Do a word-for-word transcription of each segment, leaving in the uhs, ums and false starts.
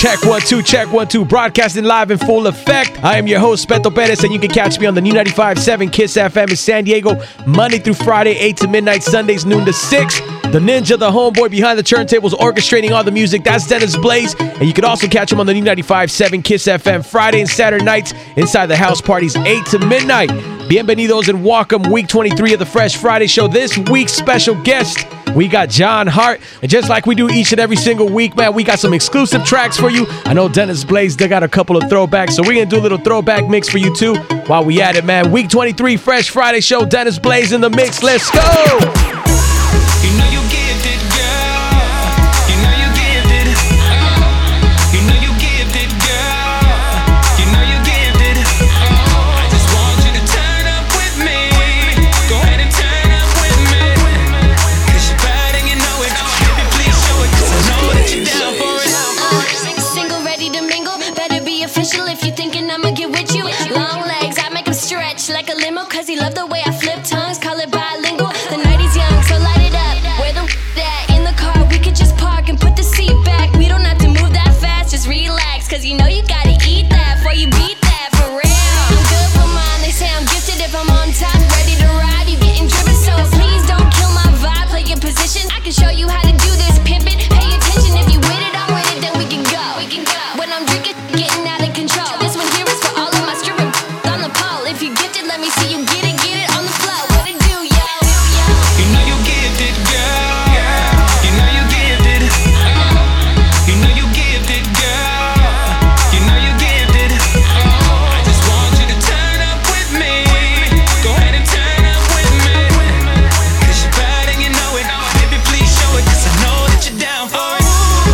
Check one, two, check one, two. Broadcasting live in full effect. I am your host, Beto Perez, and you can catch me on the new ninety-five point seven Kiss F M in San Diego, Monday through Friday, eight to midnight, Sundays, noon to six. The ninja, the homeboy behind the turntables, orchestrating all the music. That's Dennis Blaze. And you can also catch him on the new ninety-five point seven Kiss F M Friday and Saturday nights inside the house parties, eight to midnight. Bienvenidos and welcome week twenty-three of the Fresh Friday Show. This week's special guest, we got John Hart. And just like we do each and every single week, man, we got some exclusive tracks for you. I know Dennis Blaze, they got a couple of throwbacks, so we're going to do a little throwback mix for you too while we at it, man. Week twenty-three Fresh Friday Show, Dennis Blaze in the mix. Let's go! You know you gifted, girl. You know you gifted. You know you gifted, girl. You know you gifted. I just want you to turn up with me. Go ahead and turn up with me. Cause you're bad and you know it. Baby, please show it. Cause I know that you're down for it. Uh, single, ready to mingle. Better be official if you're thinking I'ma get with you. Long legs, I make him stretch like a limo. Cause he love the way I flip tongues. Call it bilingual. The night is young, so light it up. Where the that in the car, we could just park and put the seat back. We don't have to move that fast, just relax. Cause you know you gotta eat that before you beat that for real. I'm good for mine, they say I'm gifted if I'm on top. Ready to ride, you getting driven. So please don't kill my vibe, play your position. I can show you how to do this, pimp it. Pay attention, if you with it, I'm with it, then we can go. We can go. When I'm drinking, getting out of control. This one here is for all of my stripping on the pole. If you gifted, let me see you get it, get it on the floor. What it do, yo? You know you gifted, girl. You know you gifted. You know you gifted, girl. You know you gifted. I just want you to turn up with me. Go ahead and turn up with me. Cause you're bad and you know it. Baby, please show it. Cause I know that you're down for it.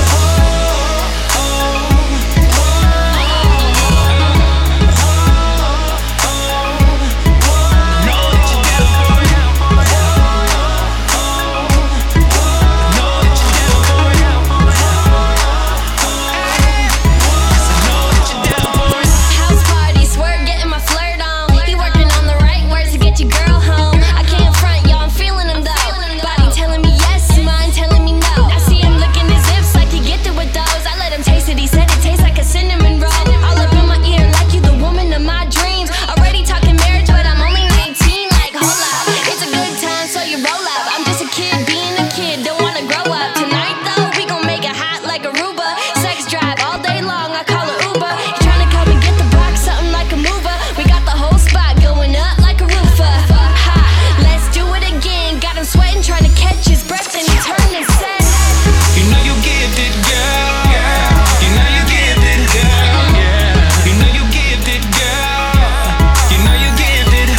House party, swerve, getting my flirt on. He working on the right words to get your girl home. I can't front, yo, I'm feeling him though. Body telling me yes, mind telling me no. I see him licking his lips like he gifted with those. I let him taste it, he said it tastes like a cinnamon roll. All up in my ear like you the woman of my dreams. Already talking marriage, but I'm only nineteen. Like, hold up, it's a good time, so you roll up. I'm just a kid being a kid, don't wanna grow up. Tonight though, we gon' make it hot like Aruba. Sex drive all day long, I call it Uber. You tryna come and get the box, something like a mover. We got the whole spot going up like a roofer. Ha, let's do it again. Got him sweating, trying to catch his breath, and he turned and said, You know you gifted, girl. You know you gifted, girl. You know you gifted, girl. You know you gifted.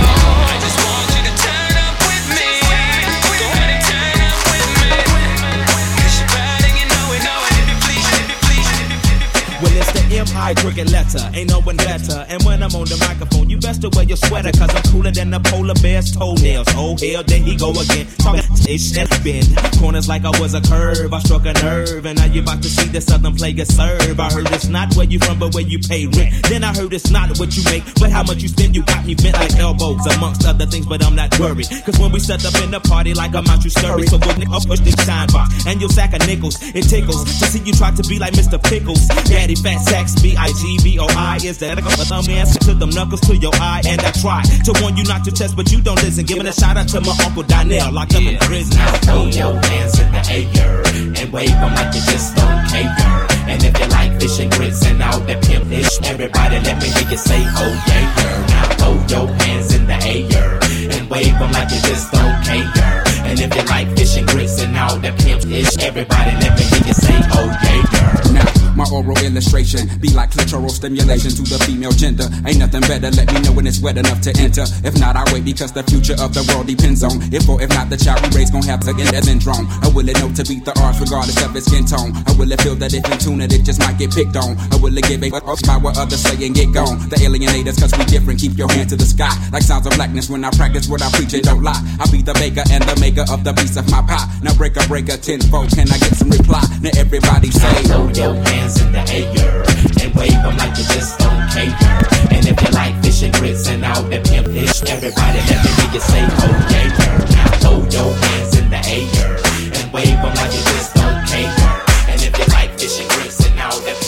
I just want you to turn up with me. Go ahead and turn up with me. Cause you're bad and you know it. Baby, please, baby, please, baby, please. Well, it's the M I cricket letter, ain't no one better. And when I'm on the microphone, you best to wear your sweater, cause I'm cooler than the polar bear's toenails. Oh hell, there he go again. Talking ish and bend. Corners like I was a curve, I struck a nerve. And now you about to see the southern player serve. I heard it's not where you from, but where you pay rent. Then I heard it's not what you make, but how much you spend. You got me bent like elbows, amongst other things, but I'm not worried. Cause when we set up in the party like I'm out, you scurry. So go I'll push this shine box and your sack of nickels. It tickles to see you try to be like Mister Pickles. Daddy Fat Sacks, B I G B O I is that I go with thumb answer to them knuckles to your eye. And I try to warn you not to test, but you don't listen. Giving a shout out to my Uncle Donnell, locked up in prison. Now throw your hands in the air and wave them like you just don't care. And if you like fish and grits and all that pimp ish, everybody let me hear you say, oh yeah. Now throw your hands in the air and wave them like you just don't care. And if you like fish and grits and all that pimp ish, everybody let me hear you say, oh yeah. Now my oral illustration be like clitoral stimulation to the female gender. Ain't nothing better, let me know when it's wet enough to enter. If not, I wait because the future of the world depends on if or if not the child we raise gon' have to get that syndrome. Or will it know to beat the odds regardless of its skin tone? Or will it feel that if in tune it, it just might get picked on? Or will it give a fuck by what others say and get gone? The alienators cause we different, keep your hand to the sky. Like sounds of blackness when I practice what I preach and don't lie. I be the baker and the maker of the piece of my pie. Now break a breaker tenfold, can I get some reply? Now everybody say, throw your hands in the air and wave them like you just don't care. And if you like fish and grits and all that pimp ish, everybody let me hear you say, oh yeah. Now throw your hands in the air and wave them like you just don't care. And if you like fish and grits and all that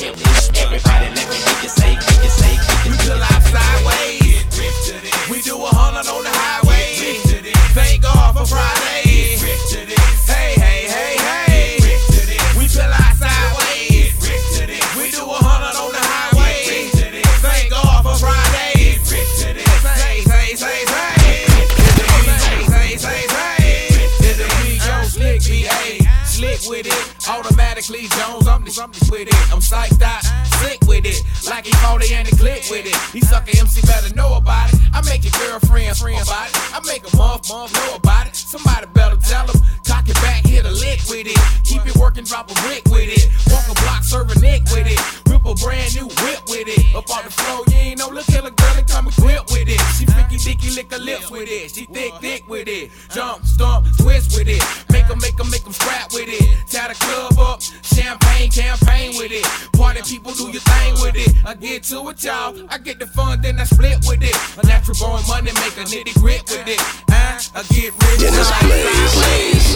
Ashley Jones, I'm the shit with it. I'm psyched out, sick with it. Like he forty and he click with it. He suck a M C better know about it. I make your girlfriend friend about it. I make a month, month know about it. Somebody better tell him. Cock it back, hit a lick with it. Keep it working, drop a brick with it. Walk a block, serve a nick with it. Rip a brand new whip with it. Up on the floor, you ain't no look killer girl and come equipped with it. She freaky dicky, lick her lips with it. She thick, thick with it. Jump, stomp, twist with it. Make them, make them, make them scrap with it. Tie the club up, champagne, campaign with it. Party people, do your thing with it. I get to it, y'all. I get the fun, then I split with it. A natural born money, make a nitty grit with it. Uh, I get rich. Dennis Blaze, Blaze.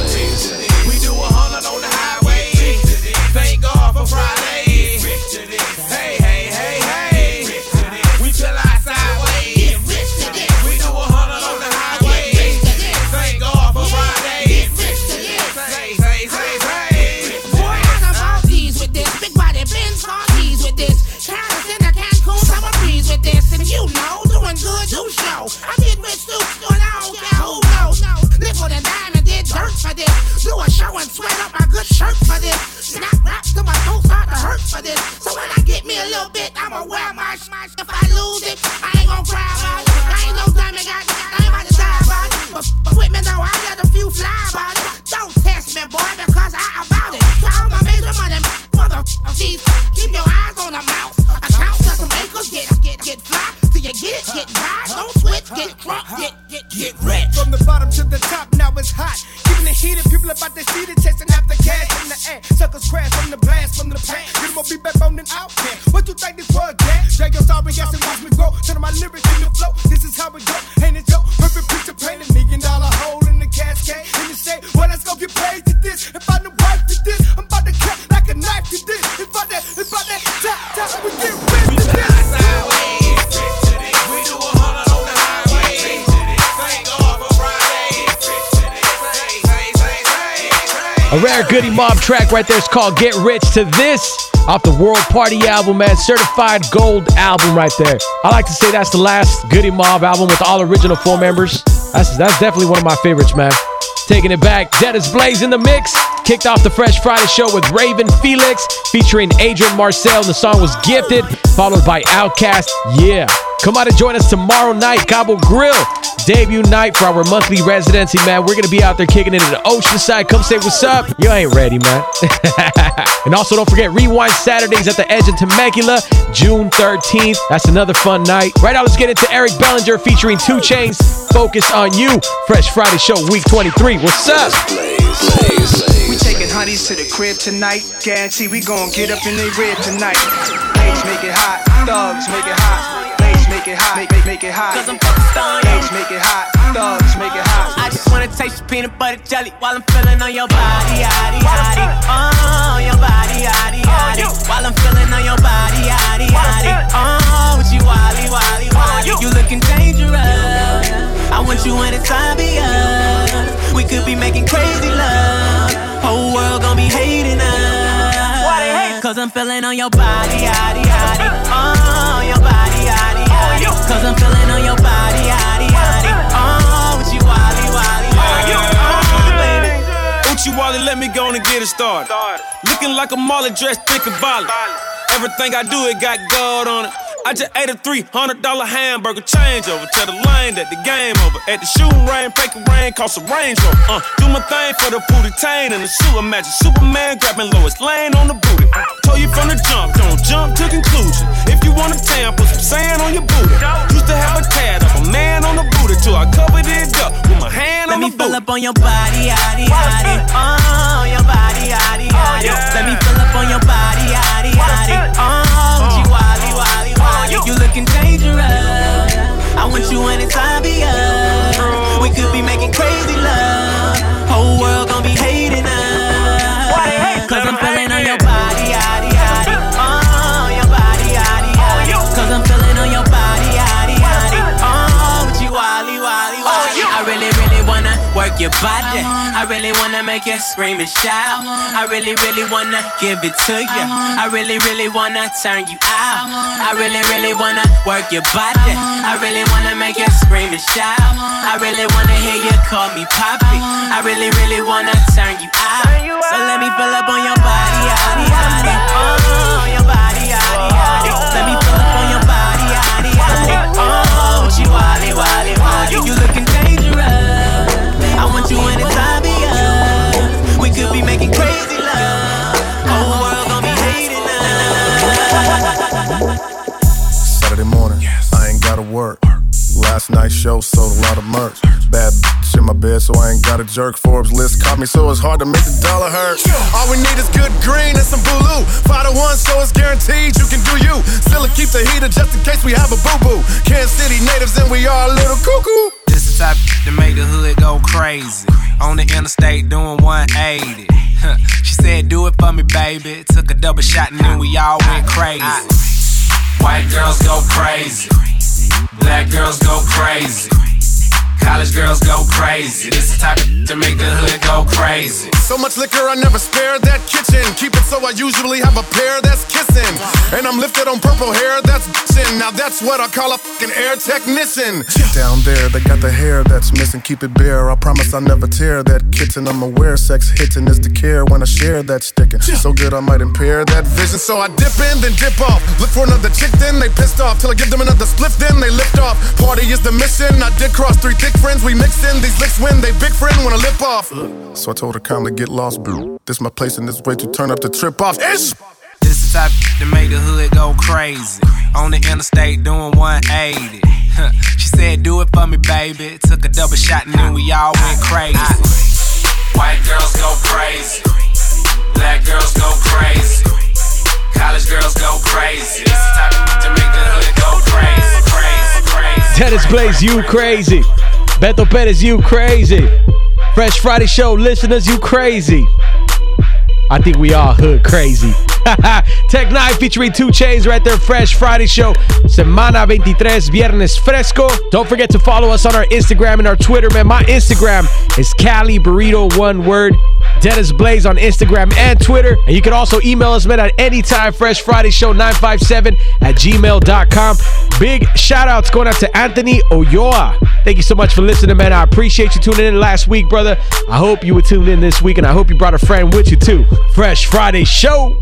We do a hundred on the highway. Thank God for Friday. Hey, hey, hey, hey. We feel our sideways. We do a hundred on the highway. Thank God for Friday. Say, say, say, say. Boy, I got Maltese with this. Big body Benz car keys with this. Carrots in a Cancun summer breeze with this. And you know, doing good, do show. I get rich too, and I don't care who knows. Nickel and diamond did dirt for this. Do a show and sweat up my good shirt for this. Snap rap till my toes start to hurt for this. So when I get me a little bit, I'ma wear my smash. If I lose it, I ain't gon' cry about it. I ain't no diamond guy, I ain't about to die about it. But, but with me though, I let a few fly about it. Don't test me, boy, because I about it. Call my major money, mother geez. Keep your eyes on the mouse. Account to some acres, get, get, get fly. Till you get it, get by. Don't switch, get crunk, get, get, get rich. From the bottom to the top, now it's hot. Keeping it heated, people about their seated, chasing after cash in the air. Suckers crash from the blast, from the pain. Get them be back on and out there. What you think this was, Jack? Drag your sorry ass and watch me grow. Turn my lyrics in the flow. This is how it go. Ain't it Joe? Perfect picture painted. Million dollar hole in the cascade. And you say, well, let's go get paid to this. If I the wife to this, I'm about to cut like a knife to this. If I that, if I that, top, top, we get rich to this. We do a hundred on the highway. Thank God for Friday. A rare Goody Mob track right there is called Get Rich to This off the World Party album, man. Certified gold album right there. I like to say that's the last Goody Mob album with all original four members. That's, that's definitely one of my favorites, man. Taking it back, Dennis Blaze in the mix. Kicked off the Fresh Friday show with Raven Felix featuring Adrian Marcel. The song was Gifted, followed by Outkast. Yeah. Come out and join us tomorrow night, Cabo Grill. Debut night for our monthly residency, man. We're going to be out there kicking it in the Oceanside. Come say what's up. You ain't ready, man. And also, don't forget Rewind Saturdays at the Edge in Temecula, June thirteenth. That's another fun night. Right now, let's get into Eric Bellinger featuring two Chainz. Focus on You. Fresh Friday show, week twenty-three. What's up? Blaze, Blaze, Blaze. We taking honeys to the crib tonight. Guarantee we gon' get up in their rib tonight. Blaze make it hot. Thugs make it hot. Blaze make it hot. Make, make, make it hot. Cause I'm focused on you. Blaze make it hot. Thugs make it hot. I just wanna taste your peanut butter jelly while I'm feeling on your body, yaddy, yaddy. Oh, your body, yaddy, yaddy. While I'm feeling on your body, yaddy, yaddy. Oh, with you, wally, wally, wally. You looking dangerous. I want you anytime beyond. We could be making crazy love. Whole world gon' be hating us. Cause I'm feeling on your body, yaddy, yaddy. Oh, your body, yaddy, yaddy. Cause I'm feeling on your body, yaddy, yaddy. Oh, with you, wally, wally, wally. Oh, baby. Uchi Wally, let me go on and get it started. Looking like a Marley dressed thick and violent. Everything I do, it got gold on it. I just ate a three hundred dollar hamburger changeover. Tell the lane that the game over. At the shooting range, fake a rain, cost a Range Rover. Uh, do my thing for the booty tain and the suit. Imagine Superman grabbing Lois Lane on the booty. Uh, told you from the jump, don't jump to conclusion. If you want a tan, put some sand on your booty. Used to have a tad of a man on the booty till I covered it up with my hand Let on the me booty. fill up on your body, yaddy, yaddy. Oh, your body, yaddy, yaddy. Let me fill up on your body, yaddy, yaddy. Oh, with you, wally, wally, wally. You looking dangerous. I want you anytime beyond. We could be making crazy love. Whole world gon' be hating us. Cause I'm feeling on your body, yaddy, yaddy. Oh, your body, yaddy, yaddy. Cause I'm feeling on your body, yaddy, yaddy. Oh, with you, wally, wally, wally. I really, really wanna work your body. I I really wanna make you scream and shout. I really, really wanna give it to you. I really, really wanna turn you out. I really, really wanna work your body. I really wanna make you scream and shout. I really wanna hear you call me Poppy. I really, really wanna turn you out. So let me fill up on your body, yaddy, yaddy. Oh, your body, yaddy, yaddy. Let me fill up on your body, yaddy, yaddy. Oh, she wally, wally, wally. You looking dangerous. I want you when it's obvious. We could be making crazy love. Whole world gon' be hating us. Saturday morning, I ain't gotta work. Last night's show sold a lot of merch. Bad bitch in my bed, so I ain't got a jerk. Forbes list caught me, so it's hard to make the dollar hurt. All we need is good green and some boo-loo. Five to one, so it's guaranteed you can do you. Still keep the heater just in case we have a boo-boo. Kansas City natives and we are a little cuckoo. This is the type to make the hood go crazy. On the interstate doing one eighty. She said, do it for me, baby. Took a double shot and then we all went crazy. White girls go crazy. Black girls go crazy. College girls go crazy. This is the type of to make the hood go crazy. So much liquor, I never spare that kitchen. Keep it so I usually have a pair that's kissing. And I'm lifted on purple hair that's bitchin'. Now that's what I call a fucking air technician. Down there, they got the hair that's missing. Keep it bare, I promise I'll never tear that kitten. I'm aware sex hitting is the care when I share that sticking. So good I might impair that vision. So I dip in, then dip off. Look for another chick, then they pissed off. Till I give them another spliff, then they lift off. Party is the mission, I did cross three thick friends. We mix in these licks when they big friend wanna lip off. So I told her calmly get lost, boo. This my place and this way to turn up the trip off. Ish! This is the type to make the hood go crazy. On the interstate doing one eighty. She said, do it for me, baby. Took a double shot and then we all went crazy. White girls go crazy. Black girls go crazy. College girls go crazy. This is the type to make the hood go crazy, crazy, crazy. Dennis Blaze, you crazy. Beto Perez, you crazy. Fresh Friday Show listeners, you crazy. I think we all hood crazy. Tech nine featuring two Chainz right there. Fresh Friday Show. Semana veintitrés, Viernes Fresco. Don't forget to follow us on our Instagram and our Twitter, man. My Instagram is Cali Burrito, one word. Dennis Blaze on Instagram and Twitter. And you can also email us, man, at anytime. Fresh Friday Show nine five seven at gmail dot com. Big shout outs going out to Anthony Oyoa. Thank you so much for listening, man. I appreciate you tuning in last week, brother. I hope you were tuned in this week, and I hope you brought a friend with you, too. Fresh Friday Show.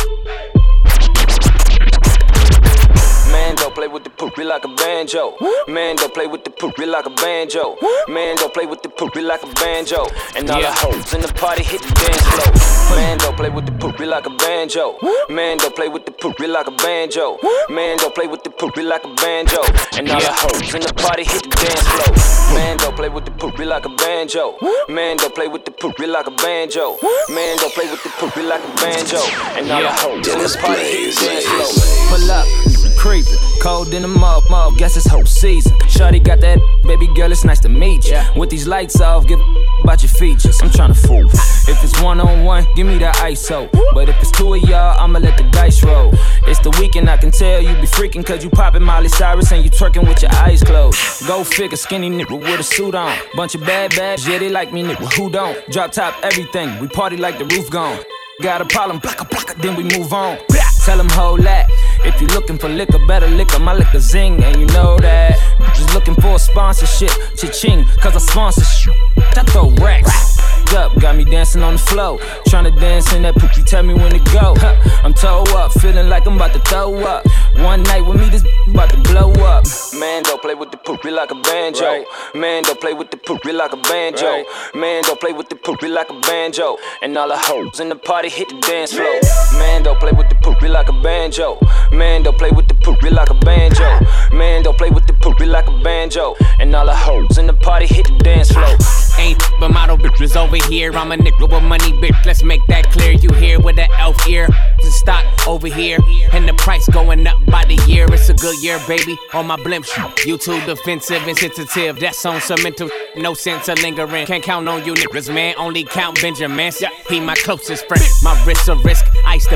Man, don't play with the poopy like a banjo. Man, don't play with the poopy like a banjo. Man, don't play with the poopy like a banjo. And all the hoes in the party hit the dance floor. Man, don't play with the poopy like a banjo. Man, don't play with the poopy like a banjo. Man, don't play with the poopy like a banjo. And all the hoes in the party hit the dance floor. Man, don't play with the poopy like a banjo. Man, don't play with the poopy like a banjo. Man, don't play with the poopy like a banjo. And all the hoes in the party hit the dance floor. Pull up. Creepin', cold in the mug, mug, guess it's whole season. Shawty got that, baby girl, it's nice to meet you. Yeah. With these lights off, give about your features. I'm tryna fool. If it's one on one, give me the I S O. But if it's two of y'all, I'ma let the dice roll. It's the weekend, I can tell you be freaking, cause you poppin' Miley Cyrus and you twerking with your eyes closed. Go figure, skinny nigga with a suit on. Bunch of bad bags, yeah, they like me, nigga, who don't? Drop top everything, we party like the roof gone. Got a problem, blocka, blocka, then we move on. Tell them hold that. If you looking for liquor, better liquor, my liquor zing, and you know that. Just looking for a sponsorship, cha-ching, cause I sponsor shit. I throw racks. Up, got me dancing on the floor. Tryna dance in that poop, you tell me when to go. Huh, I'm toe up, feeling like I'm about to throw up. One night with me, this about to blow up. Man, don't play with the poopy like a banjo. Right. Man, don't play with the poopy like a banjo. Right. Man, don't play with the poopy like a banjo. And all the hoes in the party hit the dance floor. Man, don't play with the poopy like a banjo. Man, don't play with the poopy like a banjo. Man, don't play with the poopy like a banjo. And all the hoes in the party hit the dance floor. Ain't but model bitches over here. I'm a nigga with money, bitch. Let's make that clear. You here with an elf ear. The stock over here. And the price going up by the year. It's a good year, baby. On my blimp shoot. You too defensive and sensitive. That's on some mental. No sense of lingering. Can't count on you niggas, man. Only count Benjamins. He my closest friend. My wrist's a risk. Ice the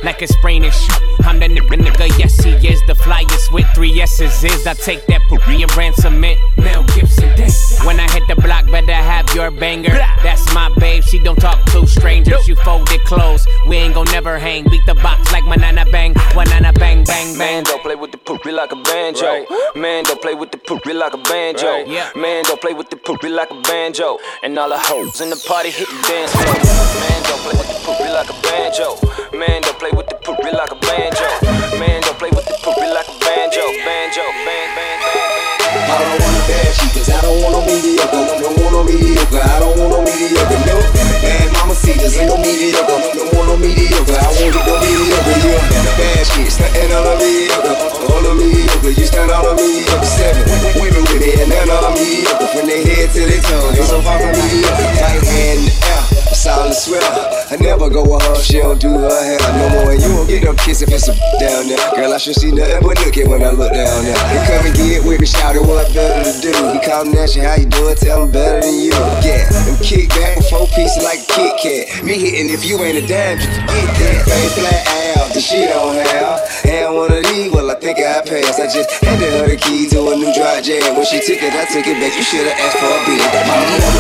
like it's raining shit. I'm the nigga, nigga, yes he is. The flyest with three S's is. I take that poorie and ransom it. Mel Gibson dance. When I hit the block, better have your banger. That's my babe, she don't talk to strangers. You fold it close, we ain't gon' never hang. Beat the box like banana bang, banana bang, bang, bang. Man, don't play with the poorie like a banjo. Right. Man, don't play with the poorie like a banjo. Right. Yeah. Man, don't play with the poorie like a banjo. And all the hoes in the party hit the dance floor. Man, don't play with the poorie like a banjo. Man, don't play with the poorie like a banjo. Man, don't play with the poorie like a banjo. Banjo, bang, bang, bang. I don't want a bad chick, cause I don't want no mediocre. I don't want no mediocre, I don't want no mediocre. No, bad mama see this ain't no mediocre. I don't want no mediocre, I won't get no mediocre. Yeah, bad shit, stuntin' on a mediocre. On a mediocre, you stand on a mediocre. Seven women with it, and none on a mediocre. From their head to their toe, they so far from mediocre. Right hand in the air, solid sweater. I never go with her, she don't do her hair no more. And you won't get no kiss if it's a down there. Girl, I should see nothing but look at when I look down there. They come and get with me, shout it, what better to do? He call me Nash, how you doing? Tell him better than you. Yeah, them kick back and four pieces like a Kit Kat. Me hitting if you ain't a dime, you forget that. Face flat out, the shit don't have. And one of these, well, I think I passed. I just handed her the key to a new dry jam. When she took it, I took it back. You should've asked for a beat. I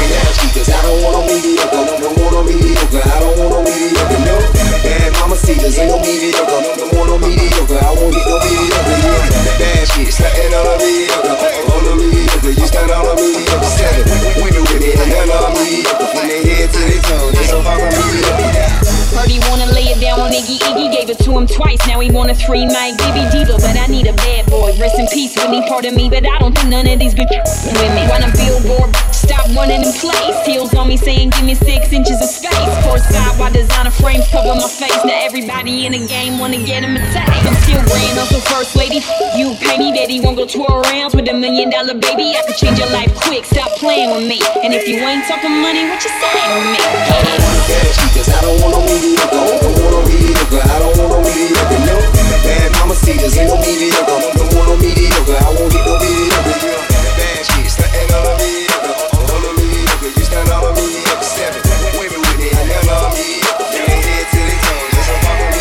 don't want no mediocre, I don't want no mediocre. I don't want no mediocre, no. Bad mama see this ain't no mediocre. I don't want no mediocre, I won't get no mediocre. Yeah, bad shit, stuntin' on a mediocre. On a mediocre, you stand on a mediocre. Seven women with it, and none on a mediocre. From their head to their toes, they so far from mediocre. Heard he wanna lay it down on Iggy. Iggy gave it to him twice. Now he want a three mic baby diva, but I need a bad boy. Rest in peace, Whitney, part of me, but I don't think none of these bitches with me. Run a billboard, stop running in place. Heels on me saying give me six inches of space. Courtside while designer frames cover my face. Now everybody in the game wanna get him a taste. I'm still grand uncle first lady. You pay me, daddy won't go twirl rounds with a million dollar baby. I could change your life quick. Stop playing with me. And if you ain't talking money, what you saying with me? Cause I don't want no mediocre, I don't want no mediocre, I don't want no mediocre, no. Bad mama see this ain't no mediocre, I don't want no mediocre, I won't get no mediocre, yeah. Bad shit, stuntin' on a mediocre, on a mediocre, you stand on a mediocre. Seven women with it, and none on a mediocre. From their head to their toes, they so far from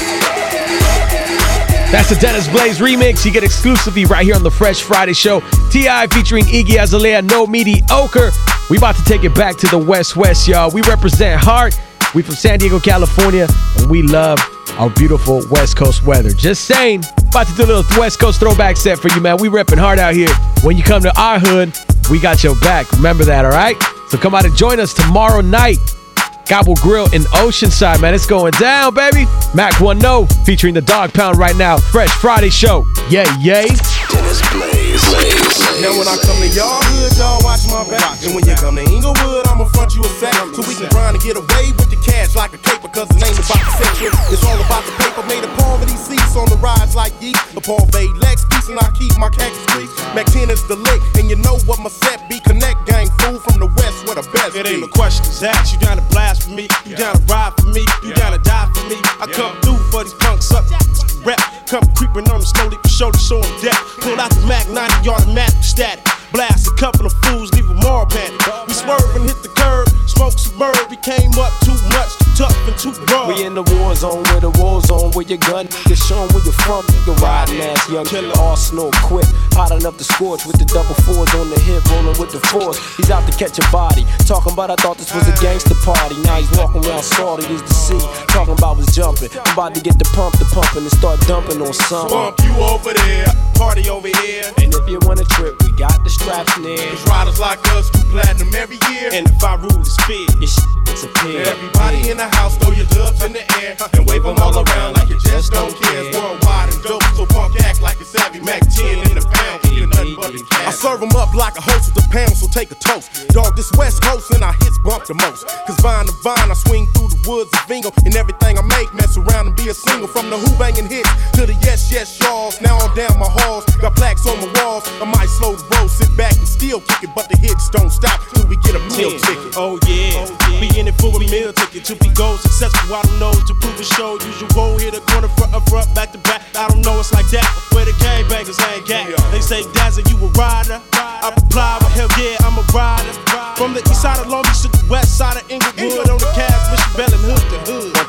mediocre. That's the Dennis Blaze remix. You get exclusively right here on the Fresh Friday Show. T I featuring Iggy Azalea, No Mediocre. We about to take it back to the West West, y'all. We represent Heart. We from San Diego, California, and we love our beautiful West Coast weather. Just saying, about to do a little West Coast throwback set for you, man. We repping hard out here. When you come to our hood, we got your back. Remember that, all right? So come out and join us tomorrow night. Gobble Grill in Oceanside, man. It's going down, baby. Mac One No featuring the Dog Pound right now. Fresh Friday Show. Yay, yay. Dennis Blaze. Blaze. Now when I come to y'all hood, y'all watch my back. And when you come to Inglewood, I'ma front you a sack. So we can grind and get away with the cash like a caper. Cause it ain't about the sex, it's all about the paper. Made of poverty seats on the rise like yeast. Upon Bay Lex piece and I keep my cactus streets. Mac ten is the lick, and you know what my set be. Connect gang fool from the west where the best It be. ain't no questions asked. You down to blast for me. You down to ride for me. You down to die for me. I come through for these punks up. Rep. Come creeping on them slowly for show to show them death. Pull out the Mac ninety automatic static. Blast a couple of fools, leave them all panic. We swerve and hit the curb. Smoke suburb. We came up too much, too tough and too raw. We in the war zone, where the war zone, where your gun nigga show 'em where you from. Nigga riding ass, young killer, arsenal quick, hot enough to scorch with the double fours on the hip, rolling with the force. He's out to catch a body, talking about I thought this was a gangster party. Now he's walking around salty as the sea, talking about was jumping. I'm about to get the pump, the pumping and start dumping on something. Bump you over there, party over here. And if you want a trip, we got the straps near. Cause riders like us do platinum every year. And if I rule the speed, your shit disappear. Everybody in the house, throw your dubs in the air and wave them all around like you just don't care. It's worldwide and dope, so punk act like it's savvy. Mac ten in the pound, you nothing but the cash. I serve them up like a host with the pound, so take a toast. Dog, this West Coast and our hits bump the most. Cause vine to vine, I swing through the woods of Vingo. And everything I make, mess around and be a single. From the who banging hits to the yes, yes, y'alls. Now I'm down my halls, got plaques on my walls. I might slow the road, sit back and still kick it, but the hits don't stop till we get a meal ticket. Oh yeah, we in it for a meal ticket. To be gold successful, I don't know, to prove a show. Usual, hit a corner, front, up, front, back to back. I don't know, it's like that. Where the gangbangers hang gat. They say, Dazzle, you a rider. I reply, well, hell yeah, I'm a rider. From the east side of Long Beach to the west side of Inglewood. On the cast, Michigan Bell and hood to hood. One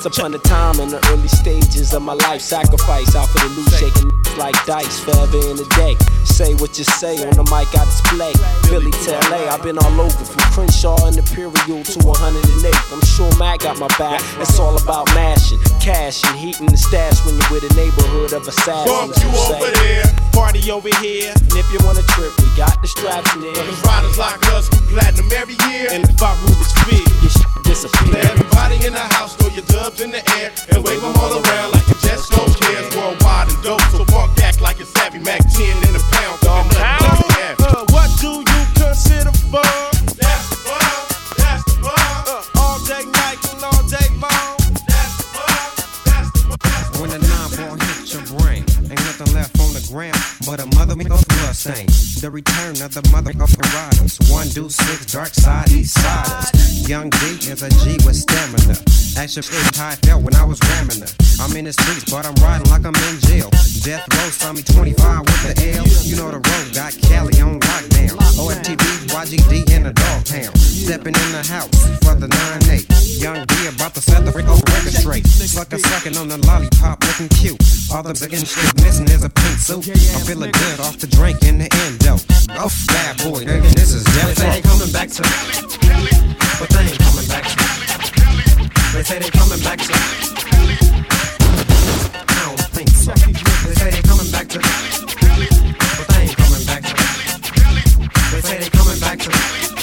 Once upon a time in the early stages of my life, sacrifice out for the loot, shaking like dice, forever in a day. Say what you say on the mic, I display. Philly to L A, I've been all over from Crenshaw and Imperial to one hundred eight. I'm sure Mac got my back. It's all about mashing, cash and heating the stash when you're with a neighborhood of assassins. Bump you over there, party over here, and if you want a trip, we got the straps near. Cause riders like us get platinum every year, and if I rule this big, your shit disappear. Let everybody in the house throw your dubs in the air and wave them all around like you just don't care. It's worldwide and dope, so funk act like it's savvy Mac ten in a pound. Dog, uh, what do you consider fun? That's the fun, that's the fun. Uh, all day night and all day long. That's the fun, that's the fun. When the nine ball hits your brain, ain't nothing left on the ground but a mother of blood stain. The return of the mother of the riders. One do six, dark side, east siders. Young D is a G with stamina. Action is how I felt when I was ramming her. I'm in the streets, but I'm riding like I'm in jail. Death row saw me twenty-five with the L. You know the road got Cali on lockdown. O F T B, Y G D in the dog pound. Stepping in the house for the nine eight. Young D about to set the freak over record straight. Sucker sucking on the lollipop, looking cute. All the again shit missing is a pink suit. I'm feeling good off the drink in the endo. Oh, bad boy, nigga, this is death. They say they coming back to, but they ain't coming back to. They say they coming back to. I don't think so. They say they coming back to, but they ain't coming back to. They say they coming back to.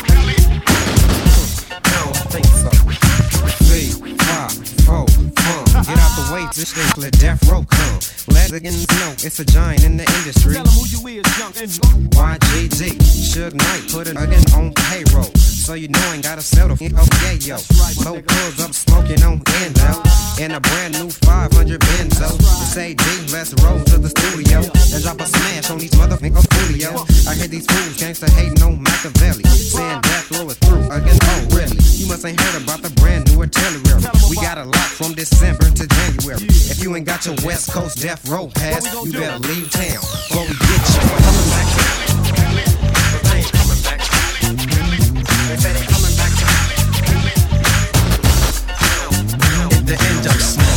I don't think so. Three, five, four, four. Get out the way, this thing let death row come. Let again know it's a giant in the industry. Tell them who you is, young Y G D, Suge Knight, put it again on payroll. So you know I ain't gotta settle for okay, yo. Low pulls up smoking on endo. In a brand new five hundred Benzo. It's A D, let's roll to the studio and drop a smash on these motherfuckers studio. I hear these fools gangsta hating on Machiavelli, saying death row is through again. Oh really? You must ain't heard about the brand new artillery. We got a lot from December to January. If you ain't got your West Coast death row pass, you better leave town before we get you. Coming back to, but they ain't coming back to. They say they coming back to. At the end of snow.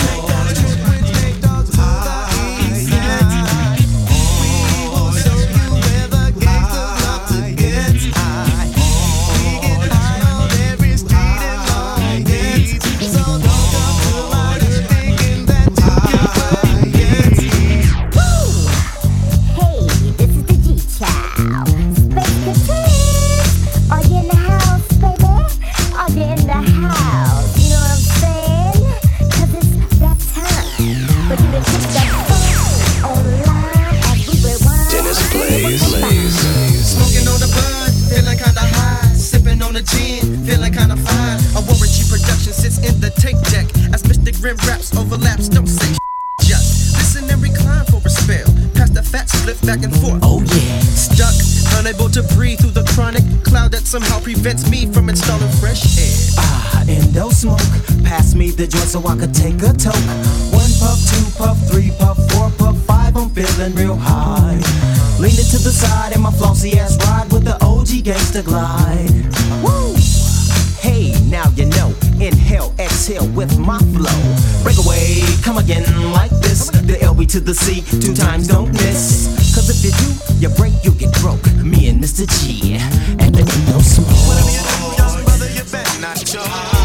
Feeling kinda fine. A Warren G production sits in the tape deck as Mister Grim raps overlaps. Don't say just listen and recline for a spell. Pass the fat split back and forth. Oh yeah. Stuck, unable to breathe through the chronic cloud that somehow prevents me from installing fresh air. Ah, endo smoke. Pass me the joint so I could take a toke. One puff, two puff, three puff, four puff, five. I'm feeling real high. Lean it to the side in my flossy ass ride with the O G gangsta glide. Woo! Hey, now you know. Inhale, exhale with my flow. Break away, come again like this. The L B to the C, two times don't miss. Cause if you do, you break, you get broke. Me and Mister G, and the endo smoke. Whatever you do, young brother, you better not show.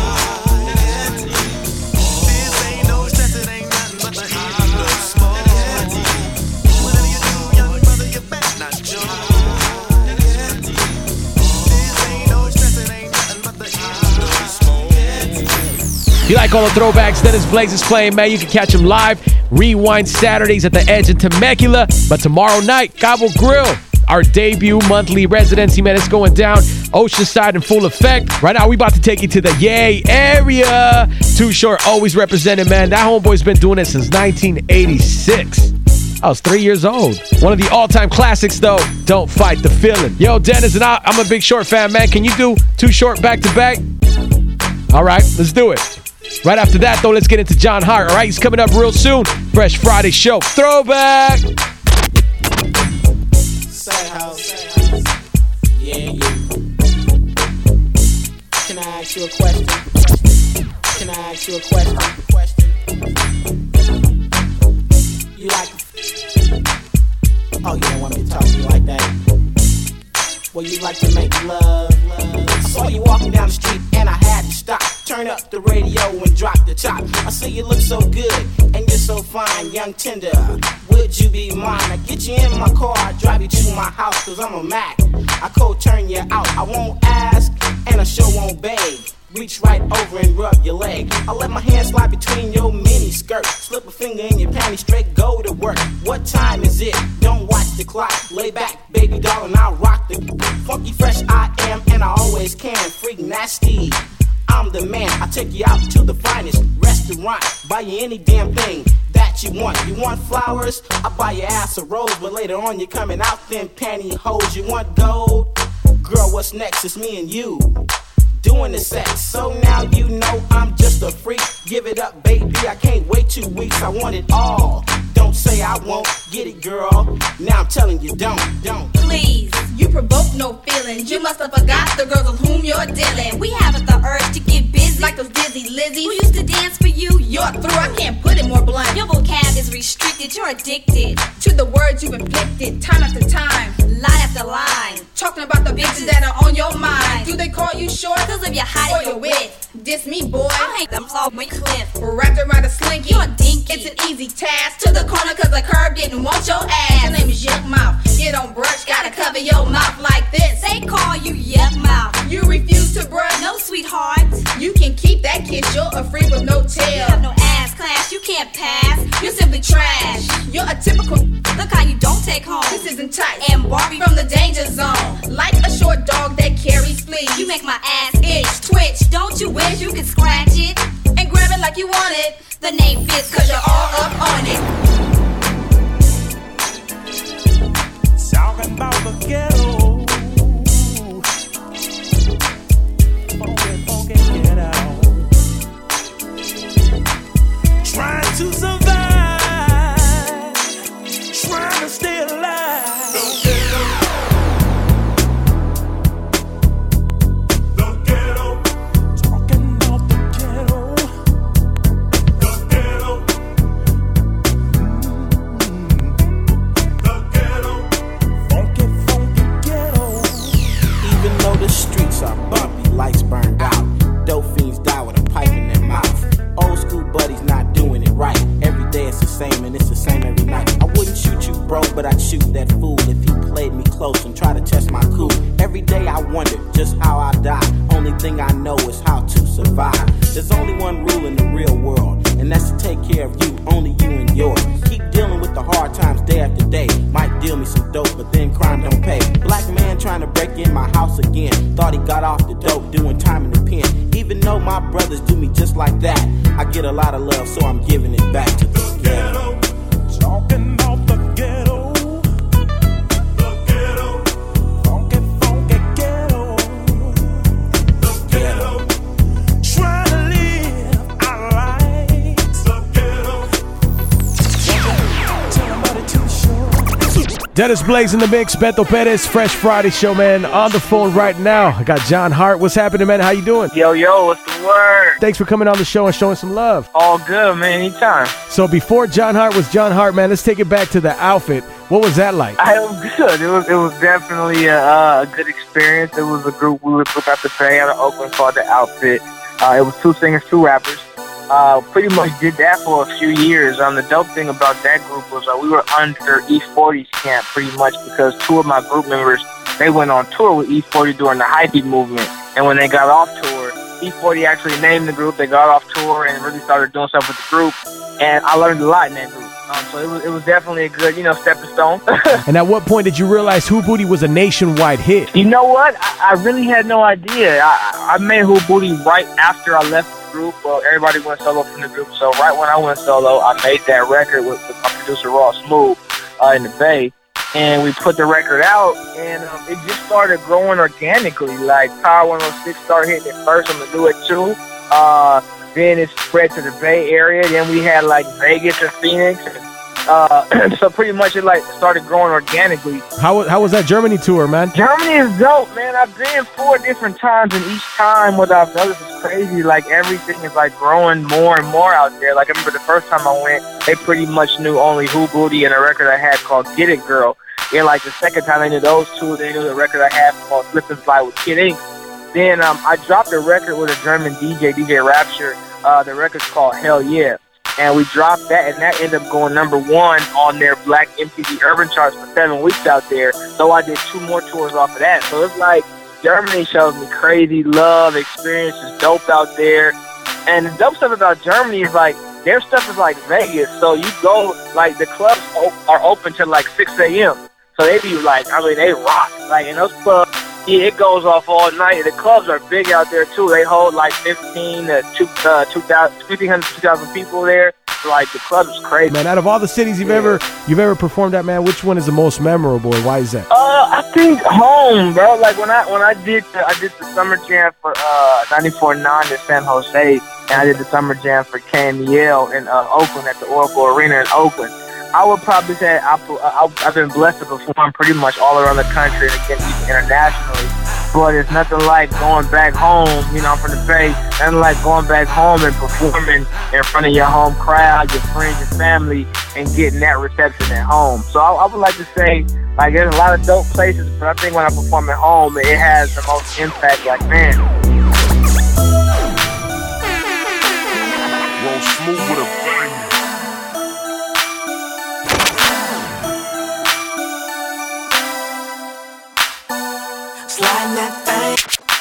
This ain't no stress, it ain't nothing but the endo smoke. Whatever you do, young brother, you better not show. If you like all the throwbacks Dennis Blaze is playing, man, you can catch him live. Rewind Saturdays at the Edge in Temecula. But tomorrow night, Cabo Grill, our debut monthly residency, man, it's going down. Oceanside in full effect. Right now, we about to take you to the Yay area. Too Short, always represented, man. That homeboy's been doing it since nineteen eighty-six. I was three years old. One of the all-time classics, though. Don't Fight the Feeling. Yo, Dennis and I, I'm a big Short fan, man. Can you do Too Short back-to-back? All right, let's do it. Right after that, though, let's get into John Hart. All right, he's coming up real soon. Fresh Friday show. Throwback. Say house. Yeah, yeah. Can I ask you a question? Can I I ask you a question? Question. You like? Oh, you don't want me to talk to you like that? Well, you like to make love, love. I saw you walking down the street and I had to stop. Turn up the radio and drop the top. I see you look so good and you're so fine, young tender. Would you be mine? I get you in my car, I drive you to my house, cause I'm a Mac. I cold turn you out, I won't ask and I sure won't beg. Reach right over and rub your leg. I let my hand slide between your mini skirt. Slip a finger in your panties, straight go to work. What time is it? Don't watch the clock. Lay back, baby doll, and I'll rock the funky fresh I am, and I always can. Freak nasty, I'm the man. I take you out to the finest restaurant. Buy you any damn thing that you want. You want flowers? I buy your ass a rose, but later on you're coming out them pantyhose. You want gold? Girl, what's next? It's me and you doing the sex. So now you know I'm just a freak. Give it up, baby. I can't wait two weeks. I want it all. Don't say I won't get it, girl. Now I'm telling you, don't, don't. Please, you provoke no feelings. You must have forgot the girls with whom you're dealing. We haven't the urge to get busy like those dizzy Lizzies who used to dance for you. You're through. I can't put it more blunt. Your vocab is restricted. You're addicted to the words you've inflicted time after time, line after line. Talking about the bitches that are on your mind. Do they call you short? Cause of your height or your width. Diss me, boy. I hate them off my cliff. Wrapped around a slinky. You're dinky. It's an easy task. To the corner cause the curb didn't want your ass. Your name is Yuck Mouth. You don't brush, gotta cover your mouth like this. They call you Yuck Mouth. You refuse to brush? No, sweetheart. You can keep that kid. You're a freak with no tail. You have no ass class. You can't pass. You're simply trash. You're a typical. Look how you don't take home. This isn't tight. And Barbie from the danger zone. Like a short dog that carries fleas. You make my ass itch, twitch. Don't you wish you could scratch it and grab it like you want it? The name fits cause you're all up on it. Talking about the ghetto. Funky, funky ghetto. Trying to survive. Trying to stay alive. Lights burned out, dope fiends die with a pipe in their mouth. Old school buddies not doing it right. Every day it's the same and it's the same every night. I wouldn't shoot you, bro, but I'd shoot that fool if he played me close and tried to test my cool. Every day I wonder just how I die. Only thing I know is how to survive. There's only one rule in the real world, and that's to take care of you, only you and yours. Keep dealing with the hard times day after day. Might deal me some dope, but then crime don't pay. Black man trying to break in my house again. Thought he got off the dope, doing time in the pen. Even though my brothers do me just like that, I get a lot of love, so I'm giving it back to the ghetto. Talking about the ghetto. The ghetto. Funky, funky ghetto. The ghetto. Trying to live our lives. The ghetto. Tell somebody to show. Dennis Blaze in the mix, Beto Perez, Fresh Friday show, man. On the phone right now, I got John Hart. What's happening, man? How you doing? Yo, yo, what's the word? Thanks for coming on the show and showing some love. All good, man. Anytime. So before John Hart was John Hart, man, let's take it back to the outfit. What was that like? I, it was good. It was it was definitely a, uh, a good experience. It was a group we were put out the Bay out of Oakland called The Outfit. Uh, it was two singers, two rappers. Uh, pretty much did that for a few years. Um, the dope thing about that group was uh, we were under E forty's camp pretty much because two of my group members, they went on tour with E forty during the hyphy movement. And when they got off tour, E forty actually named the group. They got off tour and really started doing stuff with the group. And I learned a lot in that group. Um, so it was, it was definitely a good, you know, stepping stone. And at what point did you realize Who Booty was a nationwide hit? You know what? I, I really had no idea. I, I made Who Booty right after I left the group. Well, everybody went solo from the group. So right when I went solo, I made that record with, with my producer, Raw Smooth, uh, in the Bay. And we put the record out, and um, it just started growing organically. Like, Power one oh six started hitting it first on the Do It Too. Uh, then it spread to the Bay Area. Then we had, like, Vegas and Phoenix. And Uh, so pretty much it like started growing organically. How how was that Germany tour, man? Germany is dope, man. I've been four different times, and each time what I've noticed is crazy. Like everything is like growing more and more out there. Like I remember the first time I went, they pretty much knew only Who Booty and a record I had called Get It Girl. And like the second time they knew those two, they knew the record I had called Slip and Fly with Kid Ink. Then um, I dropped a record with a German D J, D J Rapture. Uh, the record's called Hell Yeah. And we dropped that, and that ended up going number one on their Black M T V Urban Charts for seven weeks out there. So I did two more tours off of that. So it's like Germany shows me crazy love, experience is dope out there. And the dope stuff about Germany is like, their stuff is like Vegas. So you go, like the clubs op- are open till like six a.m. So they be like, I mean, they rock. Like in those clubs, yeah, it goes off all night. The clubs are big out there too. They hold like fifteen to two, uh, two thousand, fifteen hundred, two thousand people there. So, like the club is crazy. Man, out of all the cities you've yeah. ever you've ever performed at, man, which one is the most memorable, and why is that? Uh, I think home, bro. Like when I when I did the, I did the summer jam for uh ninety-four point nine in San Jose, and I did the summer jam for K M E L in uh, Oakland at the Oracle Arena in Oakland. I would probably say I, I, I've been blessed to perform pretty much all around the country and again even internationally. But it's nothing like going back home, you know, I'm from the Bay, nothing like going back home and performing in front of your home crowd, your friends, your family, and getting that reception at home. So I, I would like to say, like, there's a lot of dope places, but I think when I perform at home, it has the most impact, like, man. Roll smooth with a Slide that thing,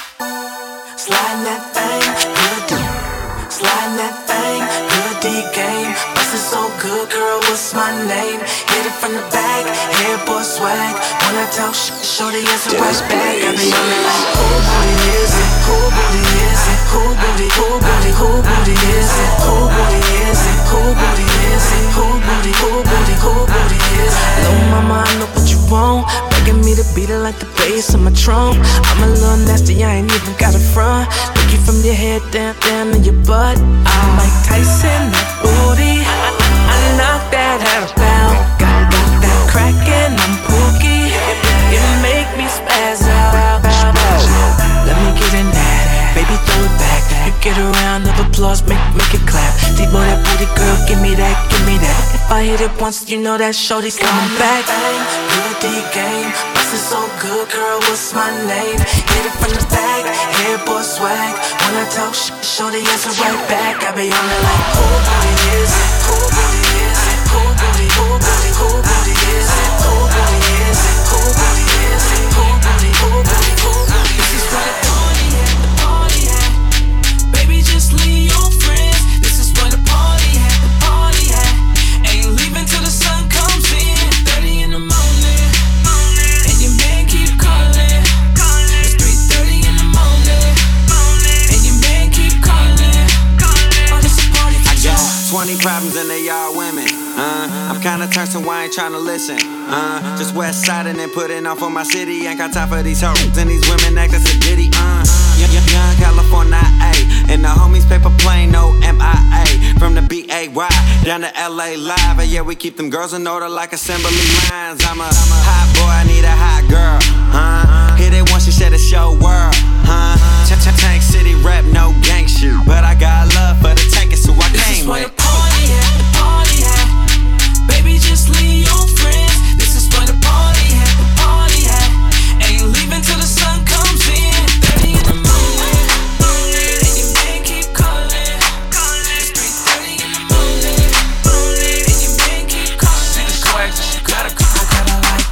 slide that thing, good D, slide that thing, good D game. Bustin' so good, girl, what's my name? Hit it from the back, hair boy swag. When I talk shit, shorty answer right back. I be on it like, who booty is it? Who booty is it? Who booty? Who booty? Who booty is it? Who booty is it? Who booty is it? Who booty? Who booty? Who booty is it? Little mama, I know what you want. Begging me to beat it like the bass on my trunk. I'm a little nasty, I ain't even got a front. Look you from your head down, down to your butt. I'm like Tyson, that booty. I, I knock that out down. Got, got that crackin', I'm pookie. You make me spaz out. Let me get in that, baby, throw it back. You get a round of applause, make make it clap. T-boy, that booty girl, give me that, give me that. If I hit it once, you know that shorty's coming back. Good D game, bustin' so good, girl, what's my name? Hit it from the back, hair boy swag. When I talk shit, shorty answer right back. I be on it like, who booty is it? Who booty is it? Who booty? Who booty? Who booty is it? Who booty is it? Who booty is it? Who booty? Who booty? Who booty? This is where the party at, the party at. Baby, just leave your friends. This is where the party at, the party at. Ain't leaving till the sun comes in. Thirty in the morning, and your man keep calling. It's three thirty in the morning, and your man keep calling. Oh, this is a party for you. twenty problems and they all women. Uh, I'm kinda turned so I ain't tryna listen. Uh, just west side and then putting on for my city. Ain't got time for these hoes and these women acting so giddy. Uh, young, young, young California, A. And the homies paper plane, no M I A. From the B A Y down to L A live. And yeah, we keep them girls in order like assembly lines. I'm a hot boy, I need a hot girl. Huh? Hit it once, she said it's your world. Huh? Tank City rap, no gang shit. But I got love for the tank, so I came with. The party at, the party at. Baby, just leave your friends. This is where the party at, the party at. Ain't leaving till the sun comes in. Thirty in the morning, and your man keep calling. It's three thirty in the morning, and your man keep calling. See the swag, she gotta go. I gotta like,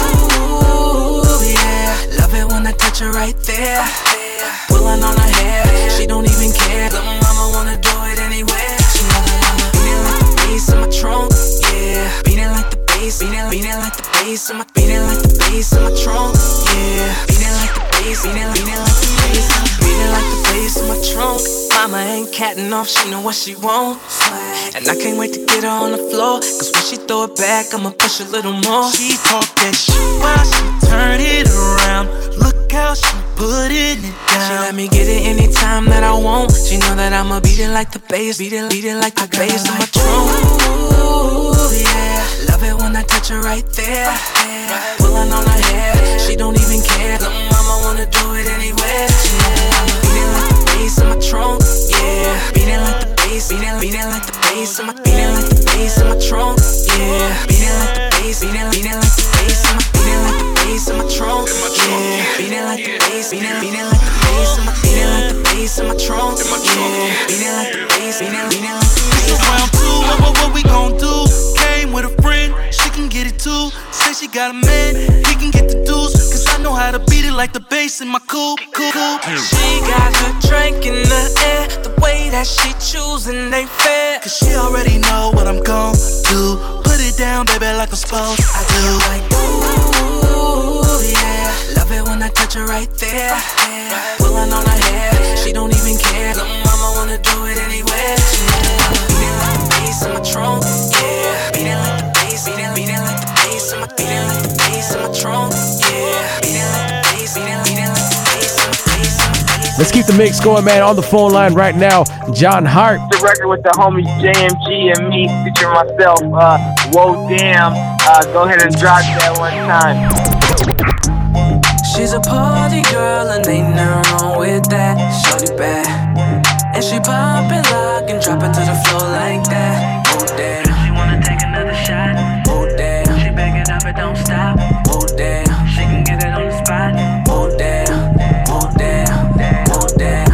ooh, yeah. Love it when I touch her right there. Pulling on her hair, she don't even care. Little mama wanna do it anywhere. She know that I'ma beat it like the bass in my trunk, yeah. Beat it like the bass, beat it, beat it like the bass in my, beat it like the bass in my trunk, yeah. Beat it like the bass, beat it, beat it like the bass, beat it like the bass in my trunk. Mama ain't catting off, she know what she want. And I can't wait to get her on the floor, cause when she throw it back, I'ma push a little more. She talk that shit while she turn it around. Look how she putting it down. She let me get it anytime that I want. She know that I'ma beat it like the bass, beat it, beat it like the bass in my trunk. Ooh, yeah. touch her right there. Pulling on her hair, she don't even care. Little mama wanna do it anywhere. Beating like the bass in my trunk, yeah. Beating like the bass, beating, beating like the bass in my, beating like the bass in my trunk, yeah. Beating like the bass, beating, beating like the bass in my, beating like the bass in my trunk, yeah. Beating like the bass, beating, beating like the bass in my, beating like the bass in my trunk, yeah. Beating like the bass, beating, beating like the bass. It's round two, what, what, what we gon' do? Came with a friend, she can get it too. Say she got a man, he can get the dues. Cause I know how to beat it like the bass in my coupe, coupe, coupe. She got her drink in the air. The way that she choosing ain't fair. Cause she already know what I'm gon' do. Put it down, baby, like I'm supposed I do. Like, ooh, yeah. Love it when I touch her right there. Yeah. Pulling on her hair, she don't even care. Little mama wanna do it anywhere. She beating like the bass in my trunk, yeah. Beating like the bass, beating, beating like the bass in my, beating like the bass in my trunk, yeah. Beating like the bass, beating, beating like the bass in my, bass in my, bass. Let's keep the mix going, man. On the phone line right now, John Hart. The record with the homies J M G and me, featuring myself. Uh, whoa, damn. Uh, go ahead and drop that one time. She's a party girl and ain't nothing wrong with that. Shorty bad, and she pop it, lock and drop it to the floor like that. Oh damn, she wanna take another shot. Oh damn, she back it up and don't stop. Oh damn, she can get it on the spot. Oh damn, oh damn, oh damn,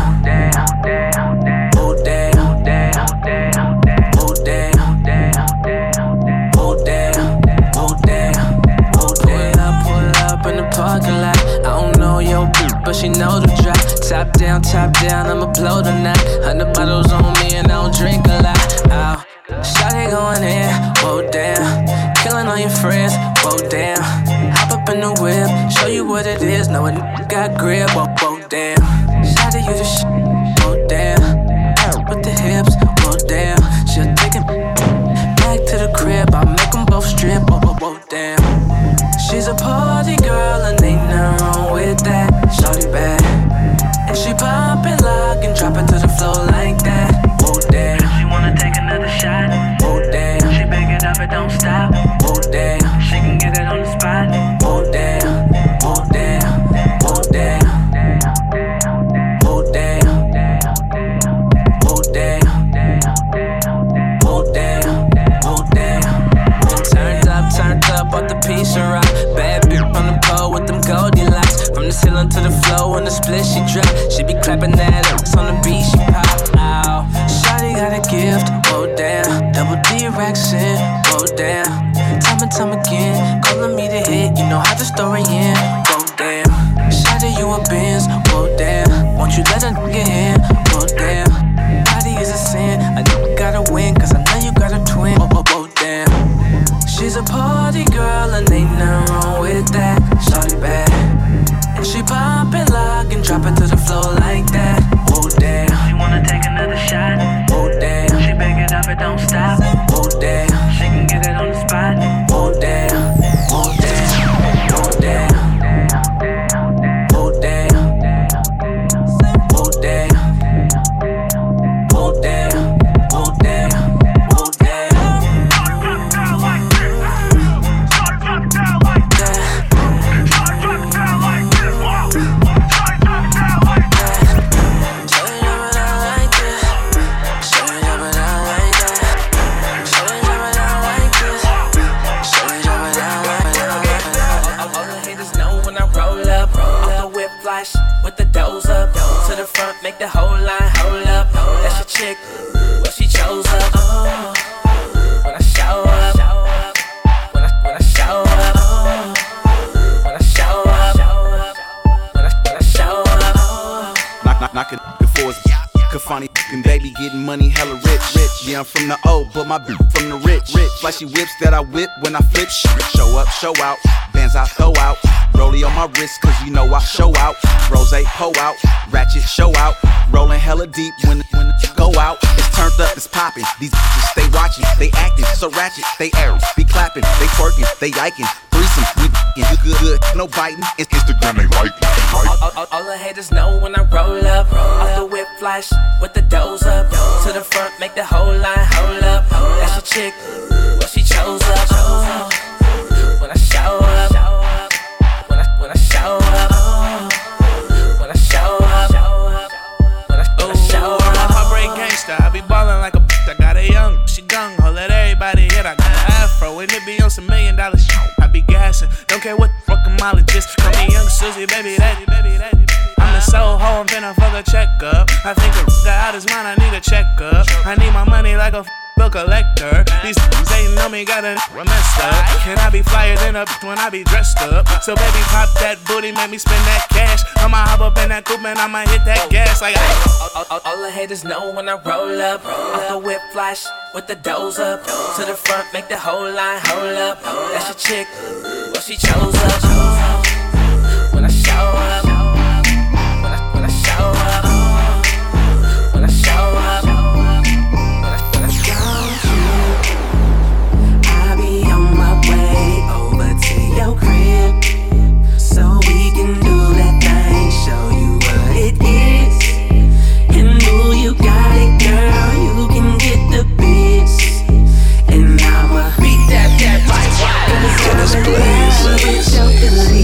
oh damn, oh damn, oh damn, oh damn, oh damn. Pull up, pull up in the parking lot. I don't know your bitch, but she know the drop. Top down, top down, I'ma blow tonight. Hundred bottles on me and I don't drink a lot. Ow, shawty going in, whoa damn. Killing all your friends, whoa damn. Hop up in the whip, show you what it is. Know a n***a got grip, whoa, whoa damn. Shawty you the sh**, whoa damn. With the hips, whoa damn. She'll take it back to the crib, I'll make them both strip, whoa, whoa, whoa damn. She's a party girl and ain't nothing wrong with that. Shawty bad, and she pop it, lock and drop it to the floor like that. Oh damn, she wanna take another shot. Oh damn, she back it up and don't stop. Oh damn, she can get it on the spot. Oh damn, oh damn, oh damn, oh damn, oh damn, oh damn, oh damn. Turned up, turned up off the piece of rock. Bad bitch on the pole with them Goldilocks. From the ceiling to the floor when the split she drop. She be clapping that ass on the beat, she pop out. Shawty got a gift, oh damn. Double D racks in, oh damn. Time and time again, calling me to hit. You know how the story end, oh damn. Shawty you a Benz, oh damn. Won't you let a nigga in, oh damn. Body is a sin, I know gotta win, cause I know you got a twin, oh, oh, oh damn. She's a party girl and ain't nothing wrong with that. Shawty bad, and she pop it, lock and drop it to the floor like that. Oh damn, she wanna take another shot. Oh damn, she back it up and don't stop. Oh damn, she can get it on the spot. Oh damn, oh damn, oh damn, oh damn, oh damn, oh damn, oh damn, oh damn. With the doors up to the front, make the whole line hold up. That's your chick, well she chose up. Oh, when I show up, when I when I show up, when I show up, when I when I show up. Knock knock knocking before it's Kafani and baby getting money hella rich, rich. Yeah, I'm from the O, but my bitch from the rich, rich. Flashy whips that I whip when I flip shit. Show up, show out, bands I throw out. Rollie on my wrist, cause you know I show out. Rose pull out, ratchet show out. Rolling hella deep when the, when the go out. It's turned up, it's popping. These bitches stay watching, they acting so ratchet. They air, be clapping, they twerking, they yiking. Threesome, we f***ing good, good, no biting. It's Instagram, they like it. All, all, all, all the haters know when I roll up. Off the whip flash with the doors up. To the front, make the whole line hold up. That's your chick, well she chose up. million dollars. I be gassing, don't care what the fucking mileage is. Call me Young Susie, baby, daddy, baby, daddy. I'm in Soho, I'm finna fuck a checkup. I think a got out his mind, I need a checkup. I need my money like a bill collector. These hating on me got a messed up. Can I be flyer than up when I be dressed up? So baby, pop that booty, make me spend that cash. I'ma hop up in that coupe and I'ma hit that gas like all, all, all, all the haters know when I roll up. Off the whip flash with the doors up. To the front, make the whole line hold up. That's your chick, well she chose up. When I show up, when I, when I show up, when I show up, when I, when I show you, I'll be on my way over to your crib, so we can do that thing, show you what it is. And ooh, you got it, girl, you can get the biz. And I'ma beat that, that right, right. Cause I'm in love with your goody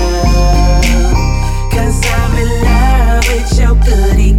girl. Cause I'm in love with your goody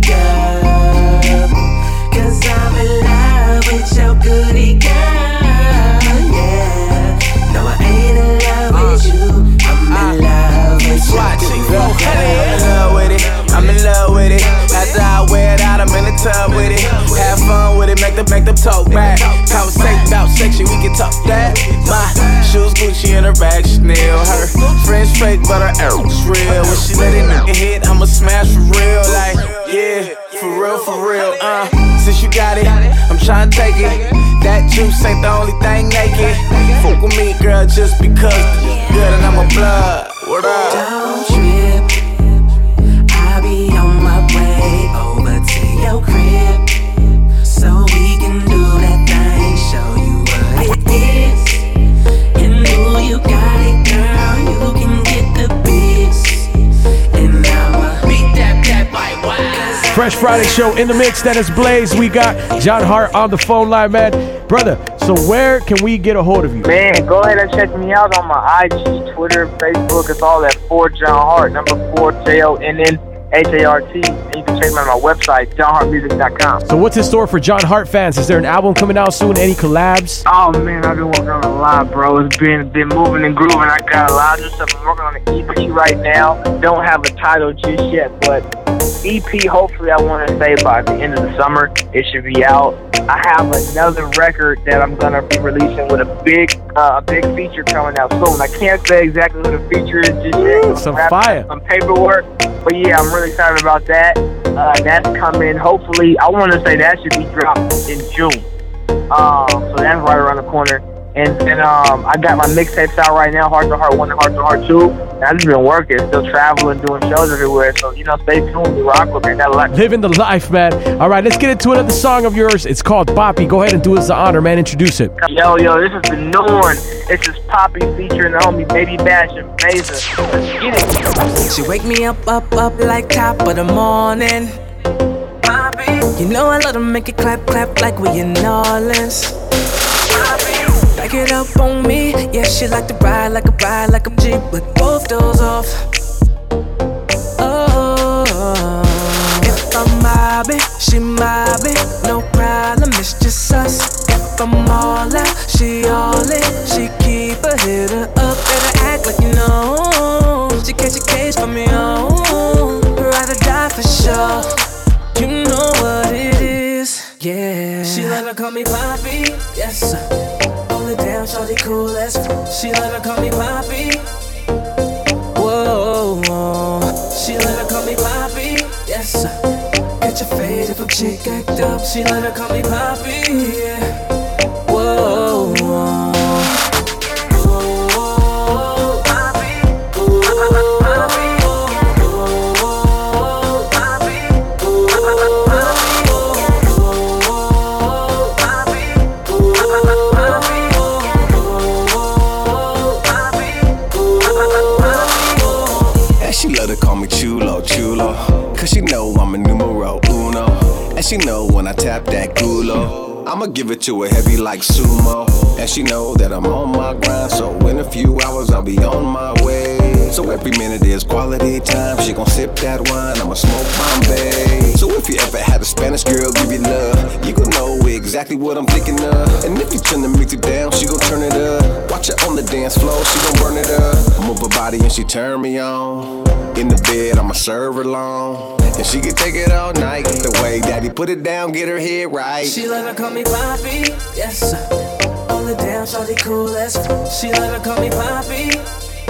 girl. Cause I'm in love with your goody girl, yeah. No, I ain't in love with you, I'm in love with your goody girl. I'm in love with it, I'm in love with it. After I wear it out, I'm in the tub with it. Have fun with it, make them, make them talk back. Conversation about section, we can talk that. My shoes Gucci and her bag Chanel. Her friends fake, but her arrows real. When she let it nigga hit, I'ma smash for real. Like, yeah, for real, for real. Uh, since you got it, I'm tryna take it. That juice ain't the only thing naked. Fuck with me, girl, just because you're good and I'm a blood. What up? Don't trip, I'll be on my way over to your crib, so we can do that thing, show you what it is. And ooh, you got it, girl, you can get the biz. And I'ma beat that, that bite wild. Fresh Friday show in the mix, that is Blaze. We got John Hart on the phone line, man. Brother, so where can we get a hold of you? Man, go ahead and check me out on my I G, Twitter, Facebook. It's all at four John Hart, number four, J O N N H A R T. And you can check me out on my website, john hart music dot com. So what's in store for John Hart fans? Is there an album coming out soon? Any collabs? Oh, man, I've been working on a lot, bro. It's been been moving and grooving. I got a lot of stuff. I'm working on an E P right now. Don't have a title just yet, but E P, hopefully, I want to say by the end of the summer, it should be out. I have another record that I'm going to be releasing with a big uh, a big feature coming out soon. I can't say exactly who the feature is just yet. Some fire. Some paperwork. But yeah, I'm really excited about that. Uh, that's coming. Hopefully, I want to say that should be dropped in June. Um, so that's right around the corner. And then um, I got my mixtapes out right now, Heart to Heart one and Heart to Heart two. And I've just been working, still traveling, doing shows everywhere. So, you know, stay tuned. We rock with me. That life. Living the life, man. All right, let's get into another song of yours. It's called Boppy. Go ahead and do us the honor, man. Introduce it. Yo, yo, this is the new one. This is Poppy featuring the homie Baby Bash and Mazer. Let's get it. She wake me up, up, up like top of the morning. Poppy, you know I love to make it clap, clap like we in New Orleans. Back it up on me, yeah, she like to ride like a ride like a Jeep with both doors off. Oh, if I'm mobbing, she mobbing, no problem, it's just us. If I'm all out, she all in, she keep her head up, better act like you know. She catch a case for me, oh, ride or die for sure. You know what it is, yeah. She let her call me Poppy, yes sir. Down, shorty cool as f- She let her call me Poppy. Whoa, whoa. She let her call me Poppy. Yes sir. Catch a fade if a chick act up. She let her call me Poppy. Yeah. Whoa, whoa. Cause she know I'm a numero uno. And she know when I tap that culo, I'ma give it to her heavy like sumo. And she know that I'm on my grind, so in a few hours I'll be on my way. So every minute is quality time. She gon' sip that wine, I'ma smoke Bombay. So if you ever had a Spanish girl give you love, you gon' know exactly what I'm thinking of. And if you turn the music down, she gon' turn it up. Watch her on the dance floor, she gon' burn it up. Move her body and she turn me on. In the bed, I'ma serve her long. And she can take it all night. The way daddy put it down, get her head right. She let her call me Poppy, yes sir. On the down, shawty cool as f- She let her call me Poppy.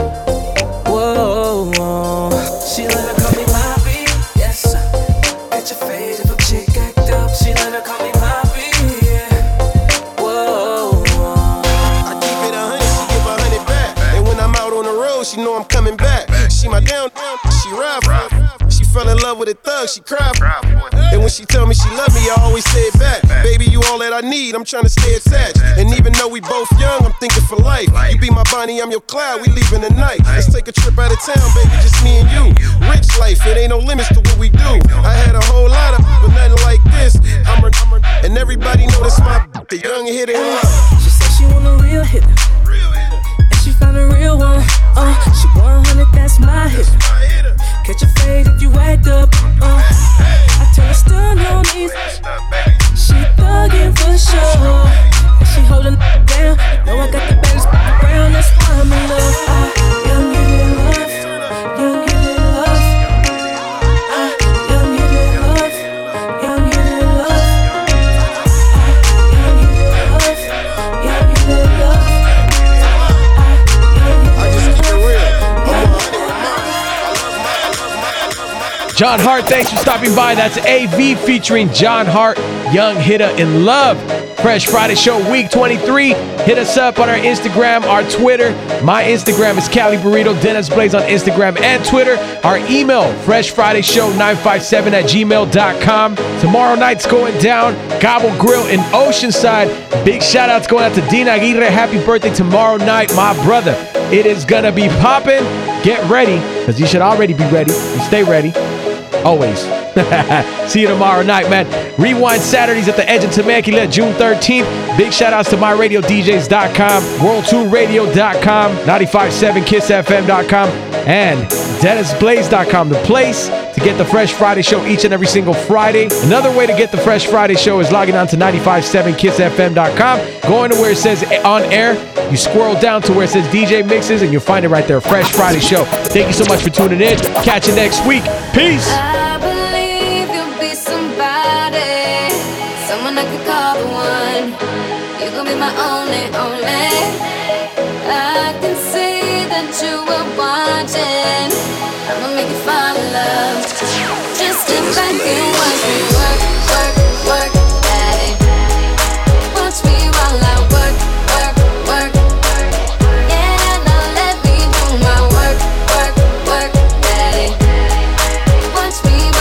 Whoa, whoa. She let her call me Poppy, yes sir. Catch your fade if a chick act up. She let her call me Poppy, yeah. Whoa, whoa. I keep it a hundred, she give a hundred back. And when I'm out on the road, she know I'm coming back. She my down, she ride for it. She fell in love with a thug, she cried for it. And when she tell me she love me, I always say it back. Baby, you all that I need, I'm trying to stay attached. And even though we both young, I'm thinking for life. You be my Bonnie, I'm your Clyde, we leaving tonight. Let's take a trip out of town, baby, just me and you. Rich life, it ain't no limits to what we do. I had a whole lot of, but nothing like this. I'm a, I'm a, and everybody know that's my, the young hitter in love. She said she want a real hitter. And she found a real one. Uh, she one hundred, that's my hit. Catch a fade if you act up. Uh, I tell her still no need. She thuggin' for sure. And she holding down. Know I got the baddest around. That's why I'm in love. Uh, young hit in love. Young hit in love. Uh, young hit in love. Young hit in love. Uh, young hit in love. Young hit in love. I just keep it real. John Hart, thanks for stopping by. That's A V featuring John Hart, Young Hitter in Love. Fresh Friday Show Week twenty-three. Hit us up on our Instagram, our Twitter. My Instagram is Cali Burrito. Dennis Blaze on Instagram and Twitter. Our email, freshfridayshow nine five seven at gmail dot com. Tomorrow night's going down. Gobble Grill in Oceanside. Big shout outs going out to Dina Aguirre. Happy birthday tomorrow night, my brother. It is going to be popping. Get ready, because you should already be ready. And stay ready. Always. See you tomorrow night, man. Rewind Saturdays at the Edge of Temecula, June thirteenth. Big shout outs to my radio D Js dot com, world two radio dot com, ninety-five point seven kiss f m dot com, and dennis blaze dot com, the place to get the Fresh Friday Show each and every single Friday. Another way to get the Fresh Friday Show is logging on to ninety-five point seven kiss f m dot com, going to where it says on air. You scroll down to where it says D J Mixes, and you'll find it right there, Fresh Friday Show. Thank you so much for tuning in. Catch you next week. Peace. I believe you'll be somebody, someone I could call the one. You gon' be my only, only. I can see that you were watching. I'ma make you fall in love. Just sit back and watch me work, work, work, daddy. Watch me while I work, work, work. Yeah, now let me do my work, work, work, daddy. Watch me.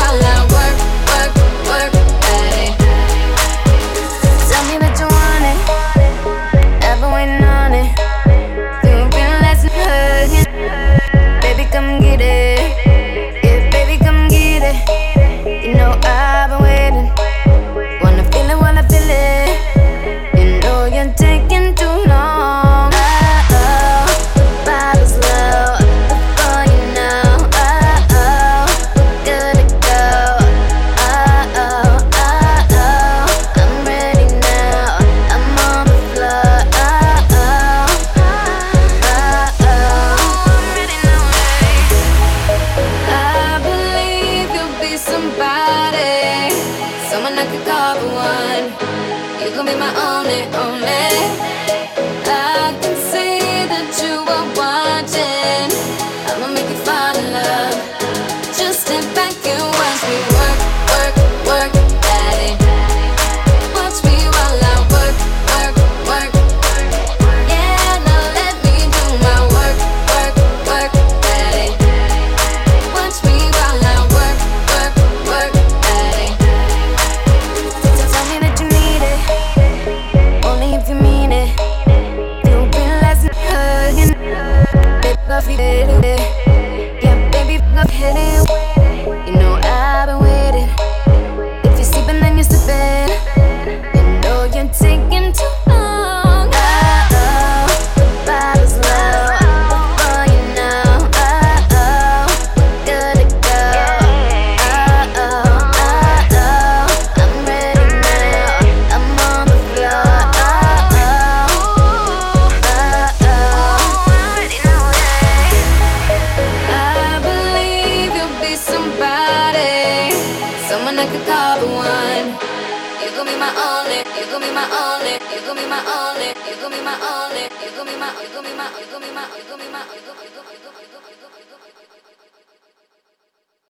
someone I could call the one. You gon' be my only, you gon' be my only, you gon' be my only, you gon' be my only, you gon' be my, you gon' be my, you gon' be my, you gon' be my, you gon' be my, you gon' be my, you gon' be my, you gon' be my.